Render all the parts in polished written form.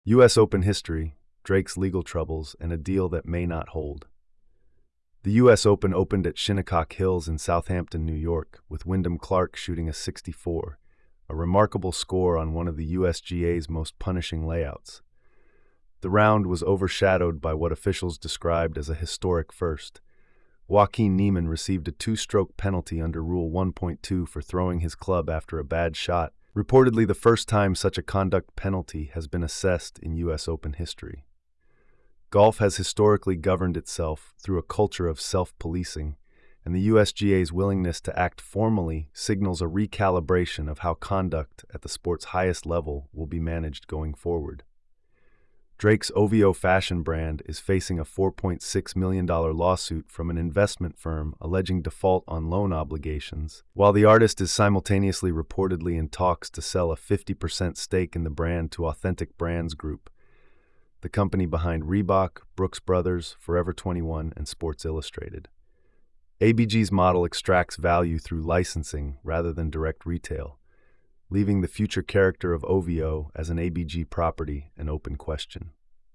U.S. Open history, Drake's legal troubles, and a deal that may not hold. The U.S. Open opened at Shinnecock Hills in Southampton, New York, with Wyndham Clark shooting a 64, a remarkable score on one of the USGA's most punishing layouts. The round was overshadowed by what officials described as a historic first. Joaquin Niemann received a two-stroke penalty under Rule 1.2 for throwing his club after a bad shot, reportedly the first time such a conduct penalty has been assessed in U.S. Open history. Golf has historically governed itself through a culture of self-policing, and the USGA's willingness to act formally signals a recalibration of how conduct at the sport's highest level will be managed going forward. Drake's OVO fashion brand is facing a $4.6 million lawsuit from an investment firm alleging default on loan obligations, while the artist is simultaneously reportedly in talks to sell a 50% stake in the brand to Authentic Brands Group, the company behind Reebok, Brooks Brothers, Forever 21, and Sports Illustrated. ABG's model extracts value through licensing rather than direct retail, leaving the future character of OVO as an ABG property an open question.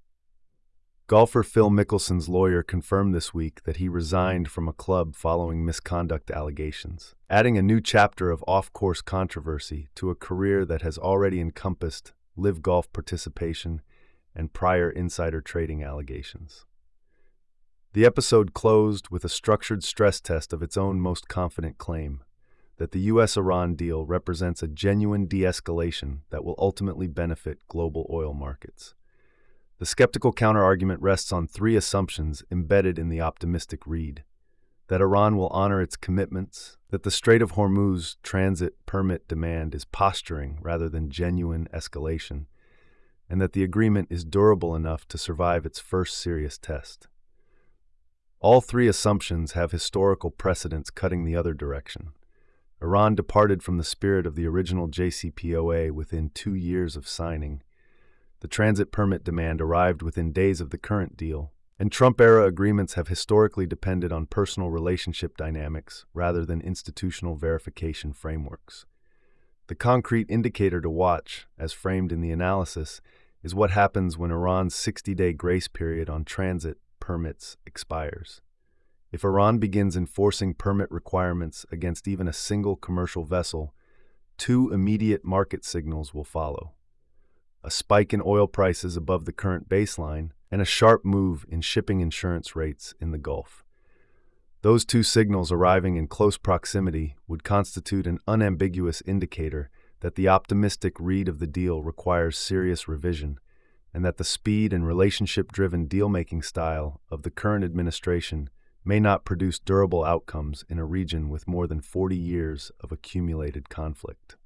Golfer Phil Mickelson's lawyer confirmed this week that he resigned from a club following misconduct allegations, adding a new chapter of off-course controversy to a career that has already encompassed live golf participation and prior insider trading allegations. The episode closed with a structured stress test of its own most confident claim, that the U.S.-Iran deal represents a genuine de-escalation that will ultimately benefit global oil markets. The skeptical counterargument rests on three assumptions embedded in the optimistic read: that Iran will honor its commitments, that the Strait of Hormuz transit permit demand is posturing rather than genuine escalation, and that the agreement is durable enough to survive its first serious test. All three assumptions have historical precedents cutting the other direction. Iran departed from the spirit of the original JCPOA within 2 years of signing. The transit permit demand arrived within days of the current deal, and Trump-era agreements have historically depended on personal relationship dynamics rather than institutional verification frameworks. The concrete indicator to watch, as framed in the analysis, is what happens when Iran's 60-day grace period on transit permits expires. If Iran begins enforcing permit requirements against even a single commercial vessel, two immediate market signals will follow: a spike in oil prices above the current baseline and a sharp move in shipping insurance rates in the Gulf. Those two signals arriving in close proximity would constitute an unambiguous indicator that the optimistic read of the deal requires serious revision, and that the speed and relationship-driven deal-making style of the current administration may not produce durable outcomes in a region with more than 40 years of accumulated conflict.